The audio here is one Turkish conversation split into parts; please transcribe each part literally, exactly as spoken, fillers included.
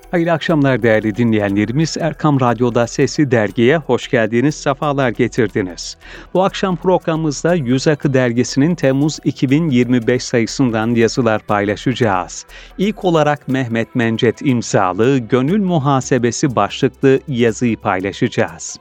Hayırlı akşamlar değerli dinleyenlerimiz. Erkam Radyo'da Sesli Dergi'ye hoş geldiniz, sefalar getirdiniz. Bu akşam programımızda Yüz Akı Dergisi'nin Temmuz iki bin yirmi beş sayısından yazılar paylaşacağız. İlk olarak Mehmet Mencet imzalı Gönül Muhasebesi başlıklı yazıyı paylaşacağız.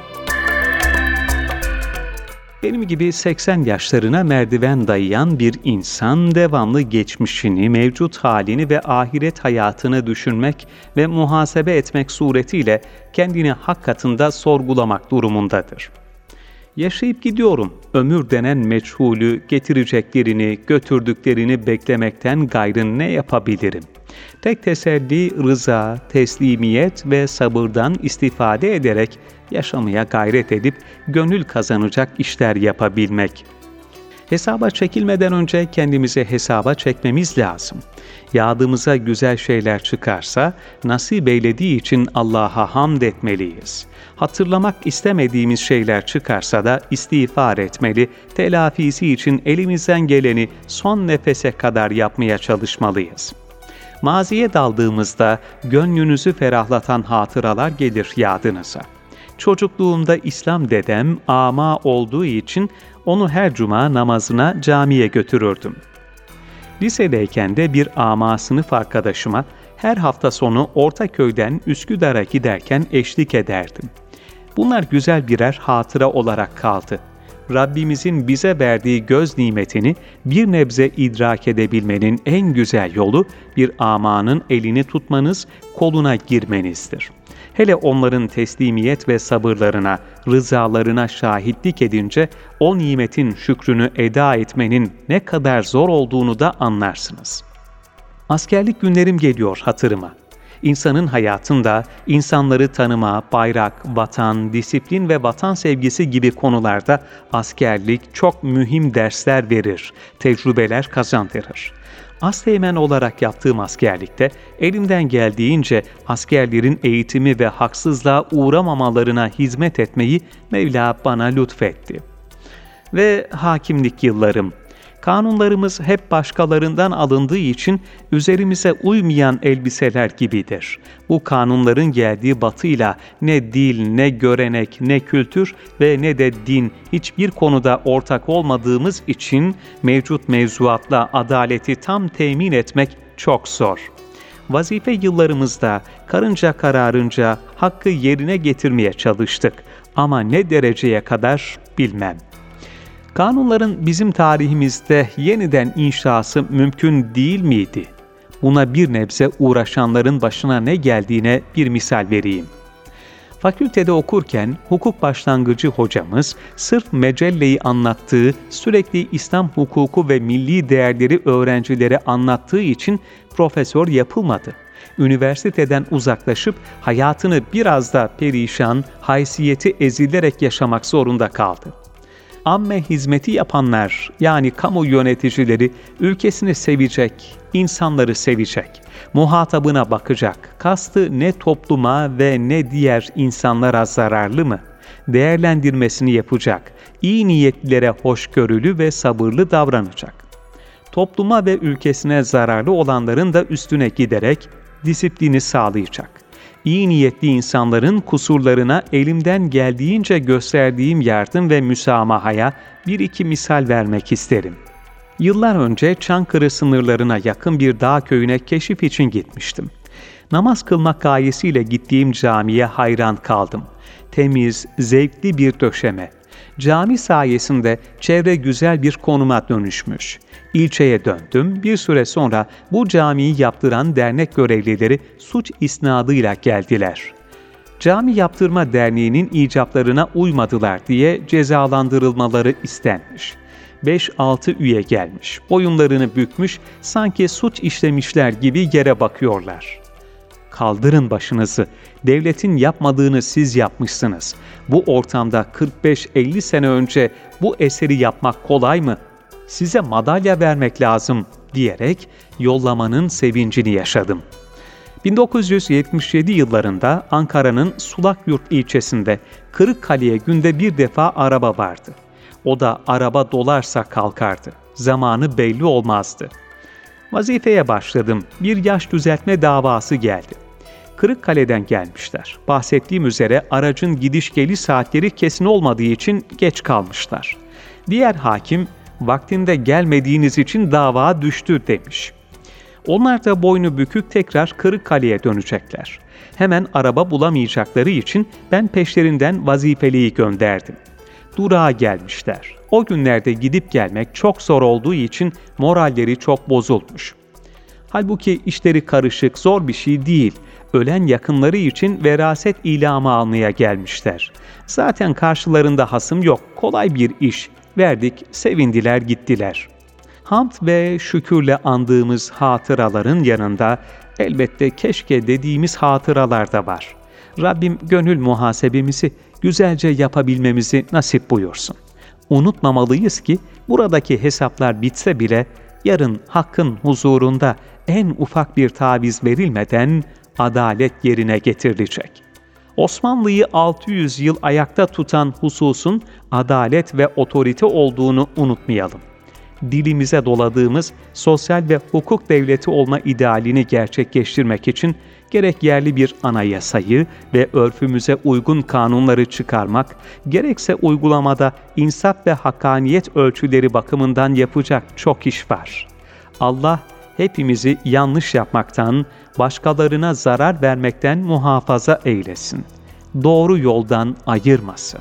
Benim gibi seksen yaşlarına merdiven dayayan bir insan devamlı geçmişini, mevcut halini ve ahiret hayatını düşünmek ve muhasebe etmek suretiyle kendini hak katında sorgulamak durumundadır. Yaşayıp gidiyorum, ömür denen meçhulü, getireceklerini, götürdüklerini beklemekten gayrı ne yapabilirim? Tek teselli, rıza, teslimiyet ve sabırdan istifade ederek yaşamaya gayret edip gönül kazanacak işler yapabilmek. Hesaba çekilmeden önce kendimize hesaba çekmemiz lazım. Yadımıza güzel şeyler çıkarsa nasip eylediği için Allah'a hamd etmeliyiz. Hatırlamak istemediğimiz şeyler çıkarsa da istiğfar etmeli, telafisi için elimizden geleni son nefese kadar yapmaya çalışmalıyız. Maziye daldığımızda gönlünüzü ferahlatan hatıralar gelir yadınıza. Çocukluğumda İslam dedem ama olduğu için onu her cuma namazına camiye götürürdüm. Lisedeyken de bir ama sınıf arkadaşıma her hafta sonu Ortaköy'den Üsküdar'a giderken eşlik ederdim. Bunlar güzel birer hatıra olarak kaldı. Rabbimizin bize verdiği göz nimetini bir nebze idrak edebilmenin en güzel yolu bir amanın elini tutmanız, koluna girmenizdir. Hele onların teslimiyet ve sabırlarına, rızalarına şahitlik edince o nimetin şükrünü eda etmenin ne kadar zor olduğunu da anlarsınız. Askerlik günlerim geliyor hatırıma. İnsanın hayatında insanları tanıma, bayrak, vatan, disiplin ve vatan sevgisi gibi konularda askerlik çok mühim dersler verir, tecrübeler kazandırır. Asteğmen olarak yaptığım askerlikte elimden geldiğince askerlerin eğitimi ve haksızlığa uğramamalarına hizmet etmeyi Mevla bana lütfetti. Ve hakimlik yıllarım. Kanunlarımız hep başkalarından alındığı için üzerimize uymayan elbiseler gibidir. Bu kanunların geldiği batıyla ne dil, ne görenek, ne kültür ve ne de din hiçbir konuda ortak olmadığımız için mevcut mevzuatla adaleti tam temin etmek çok zor. Vazife yıllarımızda karınca kararınca hakkı yerine getirmeye çalıştık ama ne dereceye kadar bilmem. Kanunların bizim tarihimizde yeniden inşası mümkün değil miydi? Buna bir nebze uğraşanların başına ne geldiğine bir misal vereyim. Fakültede okurken hukuk başlangıcı hocamız sırf mecelleyi anlattığı, sürekli İslam hukuku ve milli değerleri öğrencilere anlattığı için profesör yapılmadı. Üniversiteden uzaklaşıp hayatını biraz da perişan, haysiyeti ezilerek yaşamak zorunda kaldı. Amme hizmeti yapanlar, yani kamu yöneticileri ülkesini sevecek, insanları sevecek, muhatabına bakacak, kastı ne topluma ve ne diğer insanlara zararlı mı, değerlendirmesini yapacak, iyi niyetlilere hoşgörülü ve sabırlı davranacak. Topluma ve ülkesine zararlı olanların da üstüne giderek disiplini sağlayacak. İyi niyetli insanların kusurlarına elimden geldiğince gösterdiğim yardım ve müsamahaya bir iki misal vermek isterim. Yıllar önce Çankırı sınırlarına yakın bir dağ köyüne keşif için gitmiştim. Namaz kılmak gayesiyle gittiğim camiye hayran kaldım. Temiz, zevkli bir döşeme. Cami sayesinde çevre güzel bir konuma dönüşmüş. İlçeye döndüm. Bir süre sonra bu camiyi yaptıran dernek görevlileri suç isnadıyla geldiler. Cami Yaptırma Derneği'nin icaplarına uymadılar diye cezalandırılmaları istenmiş. beş altı üye gelmiş. Boyunlarını bükmüş, sanki suç işlemişler gibi yere bakıyorlar. Kaldırın başınızı. Devletin yapmadığını siz yapmışsınız. Bu ortamda kırk beş elli sene önce bu eseri yapmak kolay mı? Size madalya vermek lazım diyerek yollamanın sevincini yaşadım. bin dokuz yüz yetmiş yedi yıllarında Ankara'nın Sulakyurt ilçesinde Kırıkkale'ye günde bir defa araba vardı. O da araba dolarsa kalkardı. Zamanı belli olmazdı. Vazifeye başladım. Bir yaş düzeltme davası geldi. Kırıkkale'den gelmişler. Bahsettiğim üzere aracın gidiş geliş saatleri kesin olmadığı için geç kalmışlar. Diğer hakim, vaktinde gelmediğiniz için dava düştü demiş. Onlar da boynu bükük tekrar Kırıkkale'ye dönecekler. Hemen araba bulamayacakları için ben peşlerinden vazifeliyi gönderdim. Durağa gelmişler. O günlerde gidip gelmek çok zor olduğu için moralleri çok bozulmuş. Halbuki işleri karışık, zor bir şey değil. Ölen yakınları için veraset ilamı almaya gelmişler. Zaten karşılarında hasım yok, kolay bir iş. Verdik, sevindiler gittiler. Hamd ve şükürle andığımız hatıraların yanında elbette keşke dediğimiz hatıralar da var. Rabbim gönül muhasebemizi güzelce yapabilmemizi nasip buyursun. Unutmamalıyız ki buradaki hesaplar bitse bile yarın Hakk'ın huzurunda en ufak bir taviz verilmeden adalet yerine getirilecek. Osmanlı'yı altı yüz yıl ayakta tutan hususun adalet ve otorite olduğunu unutmayalım. Dilimize doladığımız sosyal ve hukuk devleti olma idealini gerçekleştirmek için gerek yerli bir anayasayı ve örfümüze uygun kanunları çıkarmak, gerekse uygulamada insaf ve hakkaniyet ölçüleri bakımından yapacak çok iş var. Allah hepimizi yanlış yapmaktan, başkalarına zarar vermekten muhafaza eylesin. Doğru yoldan ayırmasın.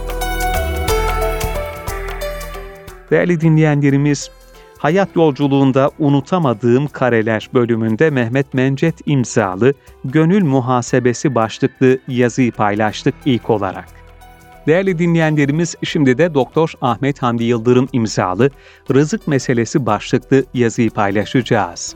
Değerli dinleyenlerimiz, Hayat Yolculuğunda Unutamadığım Kareler bölümünde Mehmet Mencet imzalı Gönül Muhasebesi başlıklı yazıyı paylaştık ilk olarak. Değerli dinleyenlerimiz, şimdi de Doktor Ahmet Hamdi Yıldırım imzalı Rızık Meselesi başlıklı yazıyı paylaşacağız.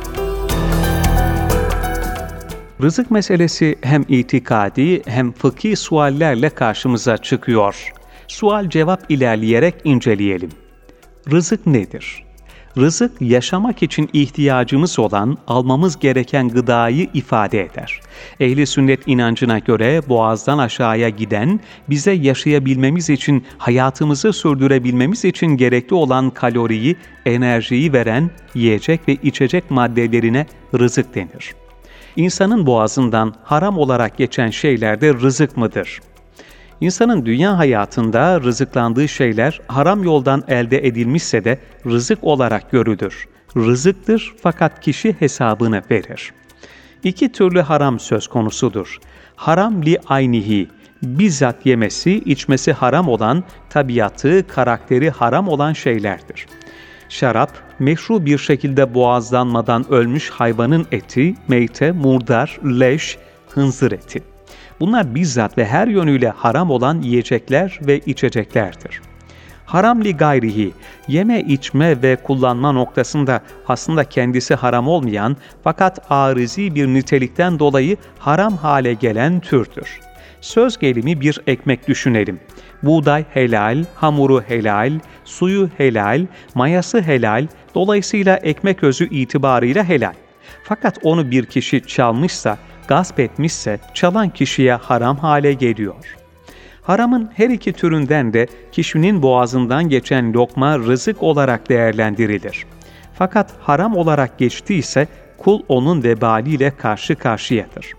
Rızık meselesi hem itikadi hem fıkhi suallerle karşımıza çıkıyor. Sual-cevap ilerleyerek inceleyelim. Rızık nedir? Rızık, yaşamak için ihtiyacımız olan, almamız gereken gıdayı ifade eder. Ehl-i sünnet inancına göre boğazdan aşağıya giden, bize yaşayabilmemiz için, hayatımızı sürdürebilmemiz için gerekli olan kaloriyi, enerjiyi veren yiyecek ve içecek maddelerine rızık denir. İnsanın boğazından haram olarak geçen şeyler de rızık mıdır? İnsanın dünya hayatında rızıklandığı şeyler haram yoldan elde edilmişse de rızık olarak görülür. Rızıktır fakat kişi hesabını verir. İki türlü haram söz konusudur. Haram li aynihi, bizzat yemesi, içmesi haram olan, tabiatı, karakteri haram olan şeylerdir. Şarap, meşru bir şekilde boğazlanmadan ölmüş hayvanın eti, meyte, murdar, leş, hınzır eti. Bunlar bizzat ve her yönüyle haram olan yiyecekler ve içeceklerdir. Haram li gayrihi, yeme, içme ve kullanma noktasında aslında kendisi haram olmayan fakat arizi bir nitelikten dolayı haram hale gelen türdür. Söz gelimi bir ekmek düşünelim. Buğday helal, hamuru helal, suyu helal, mayası helal, dolayısıyla ekmek özü itibarıyla helal. Fakat onu bir kişi çalmışsa, gasp etmişse çalan kişiye haram hale geliyor. Haramın her iki türünden de kişinin boğazından geçen lokma rızık olarak değerlendirilir. Fakat haram olarak geçtiyse kul onun vebaliyle karşı karşıyadır.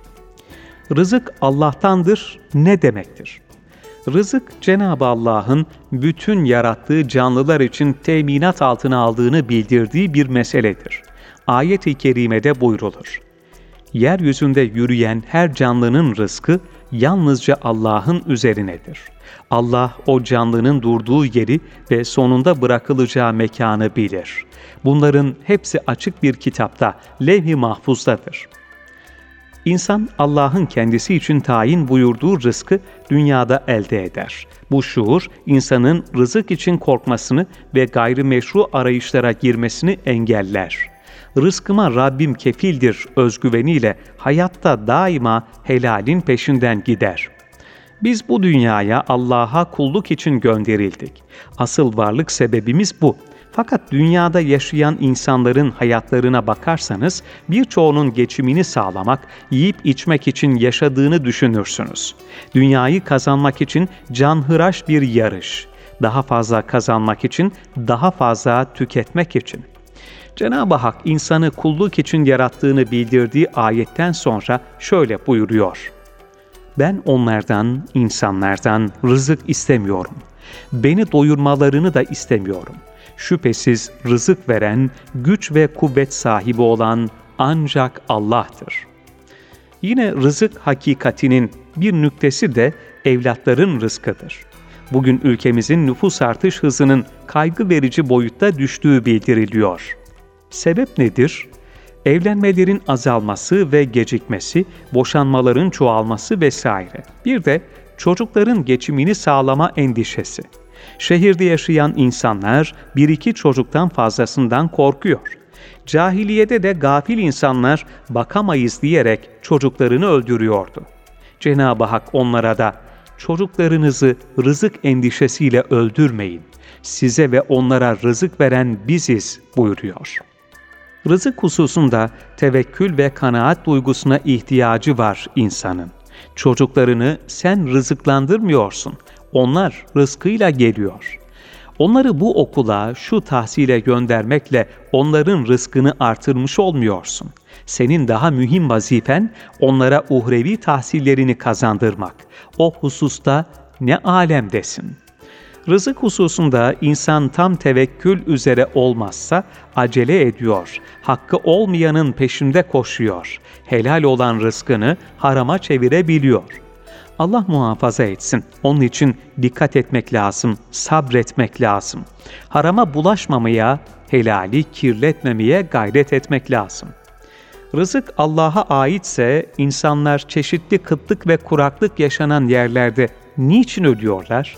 Rızık Allah'tandır ne demektir? Rızık Cenab-ı Allah'ın bütün yarattığı canlılar için teminat altına aldığını bildirdiği bir meseledir. Ayet-i kerimede buyrulur. Yeryüzünde yürüyen her canlının rızkı yalnızca Allah'ın üzerinedir. Allah o canlının durduğu yeri ve sonunda bırakılacağı mekanı bilir. Bunların hepsi açık bir kitapta, levh-i mahfuzdadır. İnsan Allah'ın kendisi için tayin buyurduğu rızkı dünyada elde eder. Bu şuur insanın rızık için korkmasını ve gayrimeşru arayışlara girmesini engeller. Rızkıma Rabbim kefildir özgüveniyle hayatta daima helalin peşinden gider. Biz bu dünyaya Allah'a kulluk için gönderildik. Asıl varlık sebebimiz bu. Fakat dünyada yaşayan insanların hayatlarına bakarsanız birçoğunun geçimini sağlamak, yiyip içmek için yaşadığını düşünürsünüz. Dünyayı kazanmak için canhıraş bir yarış. Daha fazla kazanmak için, daha fazla tüketmek için. Cenab-ı Hak insanı kulluk için yarattığını bildirdiği ayetten sonra şöyle buyuruyor: "Ben onlardan, insanlardan rızık istemiyorum. Beni doyurmalarını da istemiyorum. Şüphesiz rızık veren, güç ve kuvvet sahibi olan ancak Allah'tır." Yine rızık hakikatinin bir nüktesi de evlatların rızkıdır. Bugün ülkemizin nüfus artış hızının kaygı verici boyutta düştüğü bildiriliyor. Sebep nedir? Evlenmelerin azalması ve gecikmesi, boşanmaların çoğalması vesaire. Bir de çocukların geçimini sağlama endişesi. Şehirde yaşayan insanlar bir iki çocuktan fazlasından korkuyor. Cahiliyede de gafil insanlar bakamayız diyerek çocuklarını öldürüyordu. Cenab-ı Hak onlara da çocuklarınızı rızık endişesiyle öldürmeyin, size ve onlara rızık veren biziz buyuruyor. Rızık hususunda tevekkül ve kanaat duygusuna ihtiyacı var insanın. Çocuklarını sen rızıklandırmıyorsun, onlar rızkıyla geliyor. Onları bu okula, şu tahsile göndermekle onların rızkını artırmış olmuyorsun. Senin daha mühim vazifen onlara uhrevi tahsillerini kazandırmak. O hususta ne alemdesin. Rızık hususunda insan tam tevekkül üzere olmazsa acele ediyor, hakkı olmayanın peşinde koşuyor, helal olan rızkını harama çevirebiliyor. Allah muhafaza etsin. Onun için dikkat etmek lazım, sabretmek lazım. Harama bulaşmamaya, helali kirletmemeye gayret etmek lazım. Rızık Allah'a aitse insanlar çeşitli kıtlık ve kuraklık yaşanan yerlerde niçin ölüyorlar?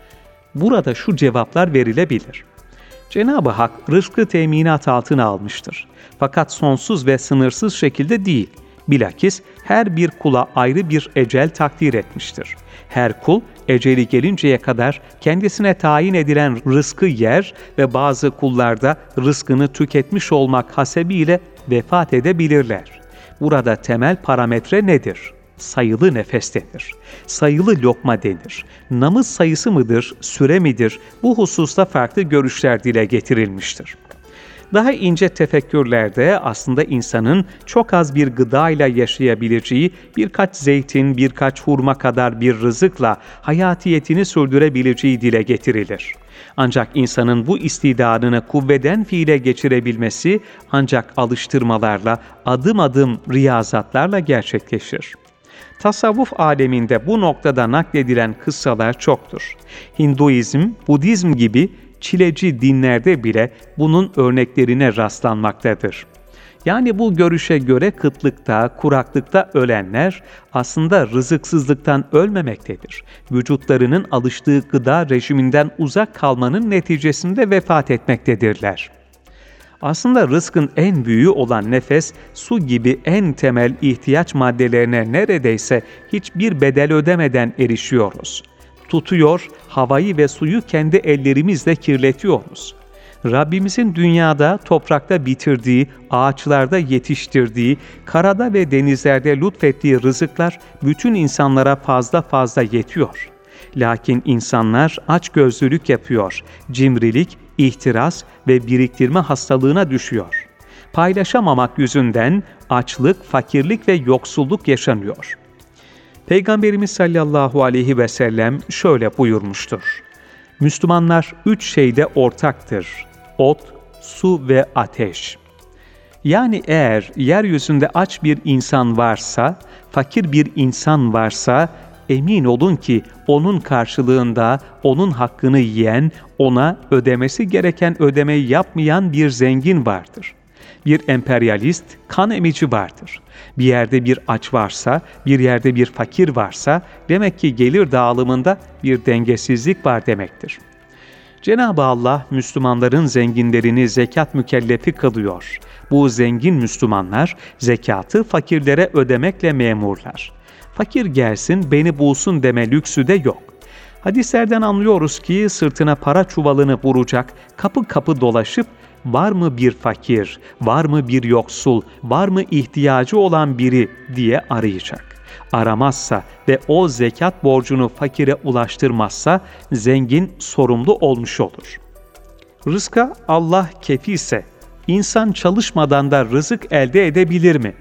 Burada şu cevaplar verilebilir. Cenab-ı Hak rızkı teminat altına almıştır. Fakat sonsuz ve sınırsız şekilde değil. Bilakis her bir kula ayrı bir ecel takdir etmiştir. Her kul eceli gelinceye kadar kendisine tayin edilen rızkı yer ve bazı kullarda rızkını tüketmiş olmak hasebiyle vefat edebilirler. Burada temel parametre nedir? Sayılı nefes denir. Sayılı lokma denir. Namız sayısı mıdır, süre midir? Bu hususta farklı görüşler dile getirilmiştir. Daha ince tefekkürlerde aslında insanın çok az bir gıdayla yaşayabileceği birkaç zeytin, birkaç hurma kadar bir rızıkla hayatiyetini sürdürebileceği dile getirilir. Ancak insanın bu istidadını kuvveden fiile geçirebilmesi ancak alıştırmalarla, adım adım riyazatlarla gerçekleşir. Tasavvuf aleminde bu noktada nakledilen kıssalar çoktur. Hinduizm, Budizm gibi çileci dinlerde bile bunun örneklerine rastlanmaktadır. Yani bu görüşe göre kıtlıkta, kuraklıkta ölenler aslında rızıksızlıktan ölmemektedir. Vücutlarının alıştığı gıda rejiminden uzak kalmanın neticesinde vefat etmektedirler. Aslında rızkın en büyüğü olan nefes, su gibi en temel ihtiyaç maddelerine neredeyse hiçbir bedel ödemeden erişiyoruz. Tutuyor, havayı ve suyu kendi ellerimizle kirletiyoruz. Rabbimizin dünyada, toprakta bitirdiği, ağaçlarda yetiştirdiği, karada ve denizlerde lütfettiği rızıklar bütün insanlara fazla fazla yetiyor. Lakin insanlar açgözlülük yapıyor, cimrilik, ihtiras ve biriktirme hastalığına düşüyor. Paylaşamamak yüzünden açlık, fakirlik ve yoksulluk yaşanıyor. Peygamberimiz sallallahu aleyhi ve sellem şöyle buyurmuştur: Müslümanlar üç şeyde ortaktır: ot, su ve ateş. Yani eğer yeryüzünde aç bir insan varsa, fakir bir insan varsa, emin olun ki onun karşılığında onun hakkını yiyen, ona ödemesi gereken ödemeyi yapmayan bir zengin vardır. Bir emperyalist, kan emici vardır. Bir yerde bir aç varsa, bir yerde bir fakir varsa, demek ki gelir dağılımında bir dengesizlik var demektir. Cenab-ı Allah, Müslümanların zenginlerini zekat mükellefi kılıyor. Bu zengin Müslümanlar, zekatı fakirlere ödemekle memurlar. Fakir gelsin, beni bulsun deme lüksü de yok. Hadislerden anlıyoruz ki sırtına para çuvalını vuracak, kapı kapı dolaşıp, var mı bir fakir, var mı bir yoksul, var mı ihtiyacı olan biri diye arayacak. Aramazsa ve o zekat borcunu fakire ulaştırmazsa zengin sorumlu olmuş olur. Rızka Allah kefilse İnsan çalışmadan da rızık elde edebilir mi?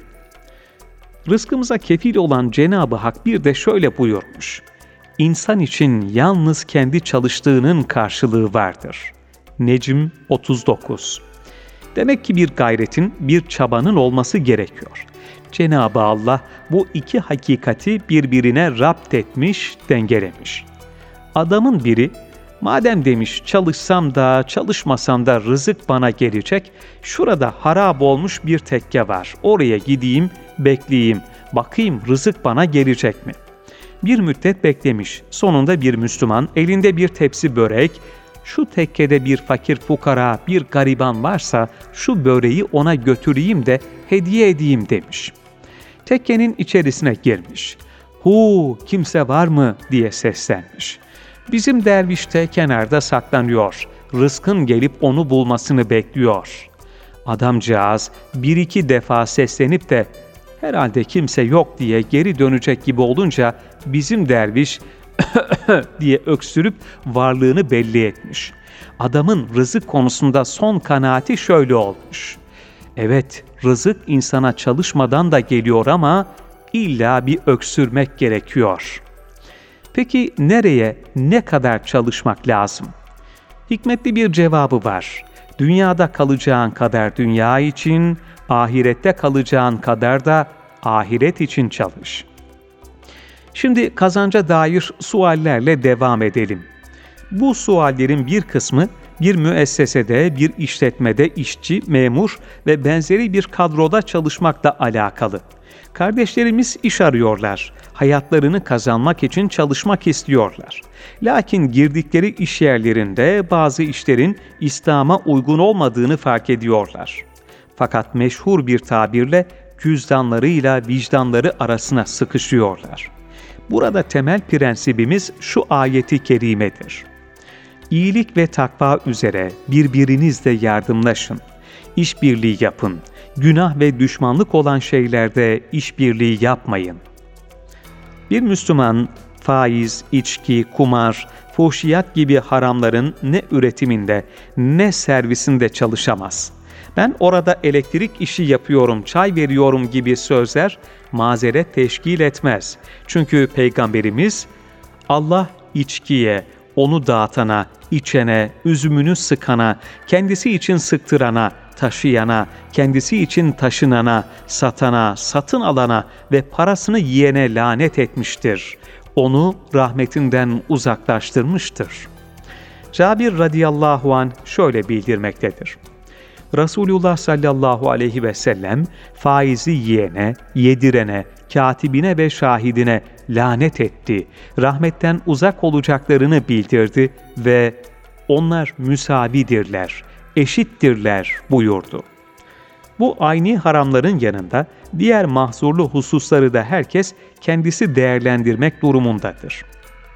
Rızkımıza kefil olan Cenab-ı Hak bir de şöyle buyurmuş: İnsan için yalnız kendi çalıştığının karşılığı vardır. Necm otuz dokuz. Demek ki bir gayretin, bir çabanın olması gerekiyor. Cenab-ı Allah bu iki hakikati birbirine rapt etmiş, dengelemiş. Adamın biri, madem demiş çalışsam da çalışmasam da rızık bana gelecek, şurada harap olmuş bir tekke var, oraya gideyim, bekleyeyim, bakayım rızık bana gelecek mi? Bir müddet beklemiş, sonunda bir Müslüman elinde bir tepsi börek, şu tekkede bir fakir fukara, bir gariban varsa şu böreği ona götüreyim de hediye edeyim demiş. Tekkenin içerisine girmiş. Hu, kimse var mı diye seslenmiş. Bizim derviş de kenarda saklanıyor. Rızkın gelip onu bulmasını bekliyor. Adamcağız bir iki defa seslenip de herhalde kimse yok diye geri dönecek gibi olunca bizim derviş diye öksürüp varlığını belli etmiş. Adamın rızık konusunda son kanaati şöyle olmuş. Evet, rızık insana çalışmadan da geliyor ama illa bir öksürmek gerekiyor. Peki nereye, ne kadar çalışmak lazım? Hikmetli bir cevabı var. Dünyada kalacağın kadar dünya için, ahirette kalacağın kadar da ahiret için çalış. Şimdi kazanca dair suallerle devam edelim. Bu suallerin bir kısmı bir müessesede, bir işletmede işçi, memur ve benzeri bir kadroda çalışmakla alakalı. Kardeşlerimiz iş arıyorlar, hayatlarını kazanmak için çalışmak istiyorlar. Lakin girdikleri iş yerlerinde bazı işlerin İslam'a uygun olmadığını fark ediyorlar. Fakat meşhur bir tabirle cüzdanlarıyla vicdanları arasına sıkışıyorlar. Burada temel prensibimiz şu ayeti kerimedir. İyilik ve takva üzere birbirinizle yardımlaşın, işbirliği yapın, günah ve düşmanlık olan şeylerde işbirliği yapmayın. Bir Müslüman, faiz, içki, kumar, fuhşiyat gibi haramların ne üretiminde ne servisinde çalışamaz. Ben orada elektrik işi yapıyorum, çay veriyorum gibi sözler mazeret teşkil etmez. Çünkü Peygamberimiz, Allah içkiye, onu dağıtana, içene, üzümünü sıkana, kendisi için sıktırana, taşıyana, kendisi için taşınana, satana, satın alana ve parasını yiyene lanet etmiştir. Onu rahmetinden uzaklaştırmıştır. Cabir radıyallahu anh şöyle bildirmektedir. Resulullah sallallahu aleyhi ve sellem faizi yiyene, yedirene, katibine ve şahidine lanet etti, rahmetten uzak olacaklarını bildirdi ve onlar müsavidirler, eşittirler buyurdu. Bu ayni haramların yanında diğer mahzurlu hususları da herkes kendisi değerlendirmek durumundadır.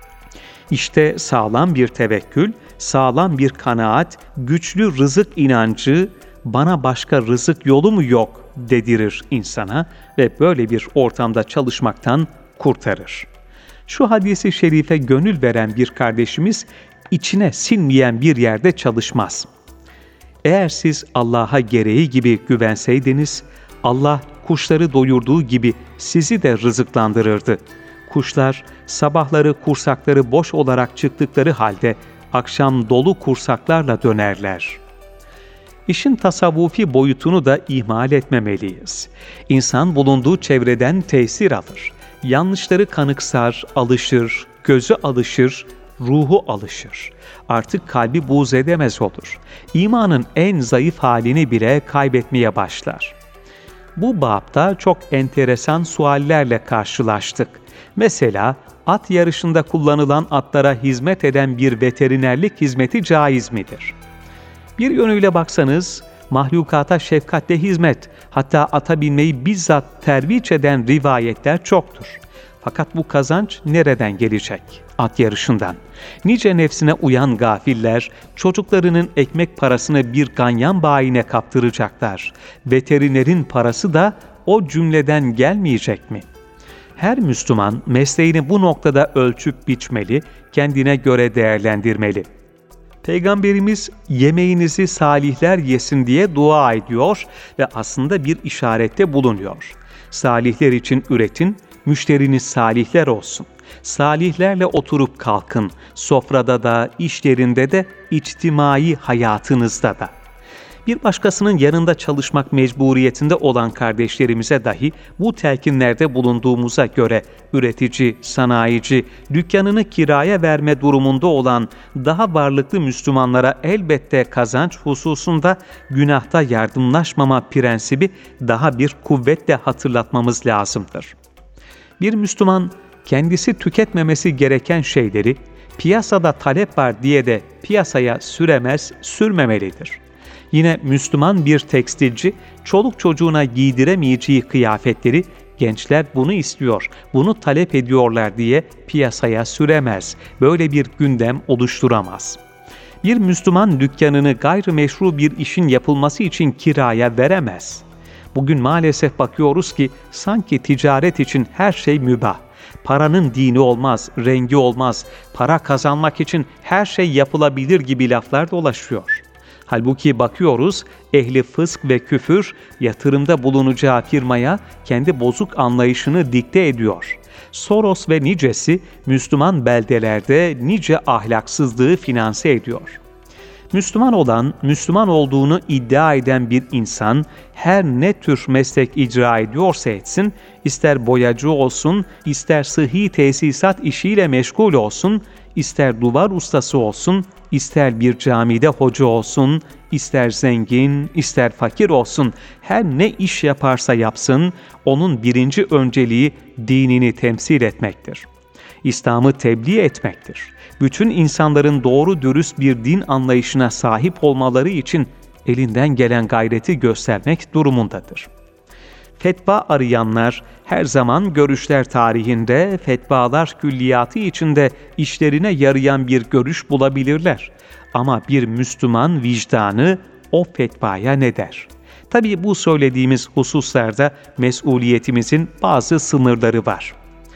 İşte sağlam bir tevekkül, sağlam bir kanaat, güçlü rızık inancı, bana başka rızık yolu mu yok dedirir insana ve böyle bir ortamda çalışmaktan kurtarır. Şu hadisi şerife gönül veren bir kardeşimiz içine sinmeyen bir yerde çalışmaz. Eğer siz Allah'a gereği gibi güvenseydiniz, Allah kuşları doyurduğu gibi sizi de rızıklandırırdı. Kuşlar sabahları kursakları boş olarak çıktıkları halde akşam dolu kursaklarla dönerler. İşin tasavvufi boyutunu da ihmal etmemeliyiz. İnsan bulunduğu çevreden tesir alır. Yanlışları kanıksar, alışır, gözü alışır, ruhu alışır. Artık kalbi buğz edemez olur. İmanın en zayıf halini bile kaybetmeye başlar. Bu bapta çok enteresan suallerle karşılaştık. Mesela at yarışında kullanılan atlara hizmet eden bir veterinerlik hizmeti caiz midir? Bir yönüyle baksanız, mahlukata şefkatle hizmet, hatta ata binmeyi bizzat terviç eden rivayetler çoktur. Fakat bu kazanç nereden gelecek? At yarışından. Nice nefsine uyan gafiller, çocuklarının ekmek parasını bir ganyan bayine kaptıracaklar. Veterinerin parası da o cümleden gelmeyecek mi? Her Müslüman mesleğini bu noktada ölçüp biçmeli, kendine göre değerlendirmeli. Peygamberimiz yemeğinizi salihler yesin diye dua ediyor ve aslında bir işarette bulunuyor. Salihler için üretin, müşteriniz salihler olsun. Salihlerle oturup kalkın, sofrada da, iş yerinde de, içtimai hayatınızda da. Bir başkasının yanında çalışmak mecburiyetinde olan kardeşlerimize dahi bu telkinlerde bulunduğumuza göre üretici, sanayici, dükkanını kiraya verme durumunda olan daha varlıklı Müslümanlara elbette kazanç hususunda günahta yardımlaşmama prensibi daha bir kuvvetle hatırlatmamız lazımdır. Bir Müslüman kendisi tüketmemesi gereken şeyleri piyasada talep var diye de piyasaya süremez, sürmemelidir. Yine Müslüman bir tekstilci, çoluk çocuğuna giydiremeyeceği kıyafetleri gençler bunu istiyor, bunu talep ediyorlar diye piyasaya süremez, böyle bir gündem oluşturamaz. Bir Müslüman dükkanını gayrimeşru bir işin yapılması için kiraya veremez. Bugün maalesef bakıyoruz ki sanki ticaret için her şey mübah. Paranın dini olmaz, rengi olmaz, para kazanmak için her şey yapılabilir gibi laflar dolaşıyor. Halbuki bakıyoruz, ehli fısk ve küfür yatırımda bulunacağı firmaya kendi bozuk anlayışını dikte ediyor. Soros ve nicesi Müslüman beldelerde nice ahlaksızlığı finanse ediyor. Müslüman olan, Müslüman olduğunu iddia eden bir insan her ne tür meslek icra ediyorsa etsin, ister boyacı olsun, ister sıhhi tesisat işiyle meşgul olsun, ister duvar ustası olsun, ister bir camide hoca olsun, ister zengin, ister fakir olsun, her ne iş yaparsa yapsın, onun birinci önceliği dinini temsil etmektir. İslam'ı tebliğ etmektir. Bütün insanların doğru dürüst bir din anlayışına sahip olmaları için elinden gelen gayreti göstermek durumundadır. Fetva arayanlar her zaman görüşler tarihinde fetvalar külliyatı içinde işlerine yarayan bir görüş bulabilirler. Ama bir Müslüman vicdanı o fetvaya ne der? Tabii bu söylediğimiz hususlarda mesuliyetimizin bazı sınırları var.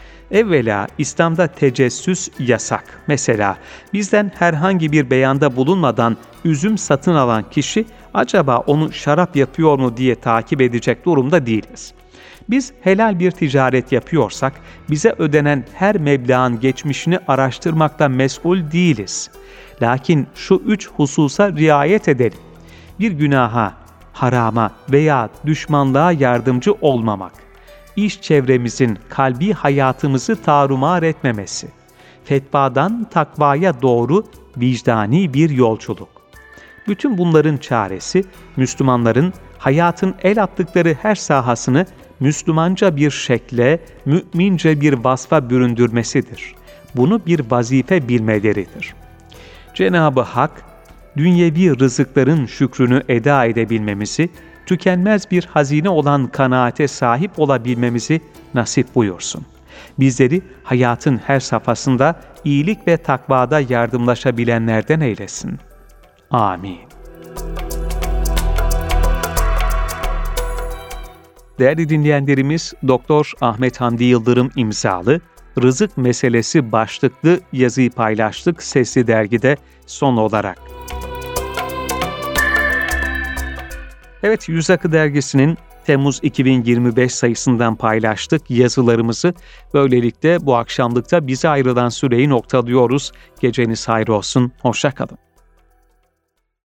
Evvela İslam'da tecessüs yasak. Mesela bizden herhangi bir beyanda bulunmadan üzüm satın alan kişi acaba onu şarap yapıyor mu diye takip edecek durumda değiliz. Biz helal bir ticaret yapıyorsak bize ödenen her meblağın geçmişini araştırmakta mesul değiliz. Lakin şu üç hususa riayet edelim. Bir günaha, harama veya düşmanlığa yardımcı olmamak. İş çevremizin kalbi hayatımızı tarumar etmemesi, fetvadan takvaya doğru vicdani bir yolculuk. Bütün bunların çaresi, Müslümanların hayatın el attıkları her sahasını Müslümanca bir şekle, mümince bir vasfa büründürmesidir. Bunu bir vazife bilmeleridir. Cenab-ı Hak, dünyevi rızıkların şükrünü eda edebilmemizi, tükenmez bir hazine olan kanaate sahip olabilmemizi nasip buyursun. Bizleri hayatın her safhasında iyilik ve takvada yardımlaşabilenlerden eylesin. Amin. Değerli dinleyenlerimiz, Doktor Ahmet Hamdi Yıldırım imzalı Rızık Meselesi başlıklı yazıyı paylaştık Sesli Dergi'de son olarak. Evet, Yüz Akı Dergisi'nin Temmuz iki bin yirmi beş sayısından paylaştık yazılarımızı. Böylelikle bu akşamlıkta bize ayrılan süreyi noktalıyoruz. Geceniz hayır olsun, hoşça kalın.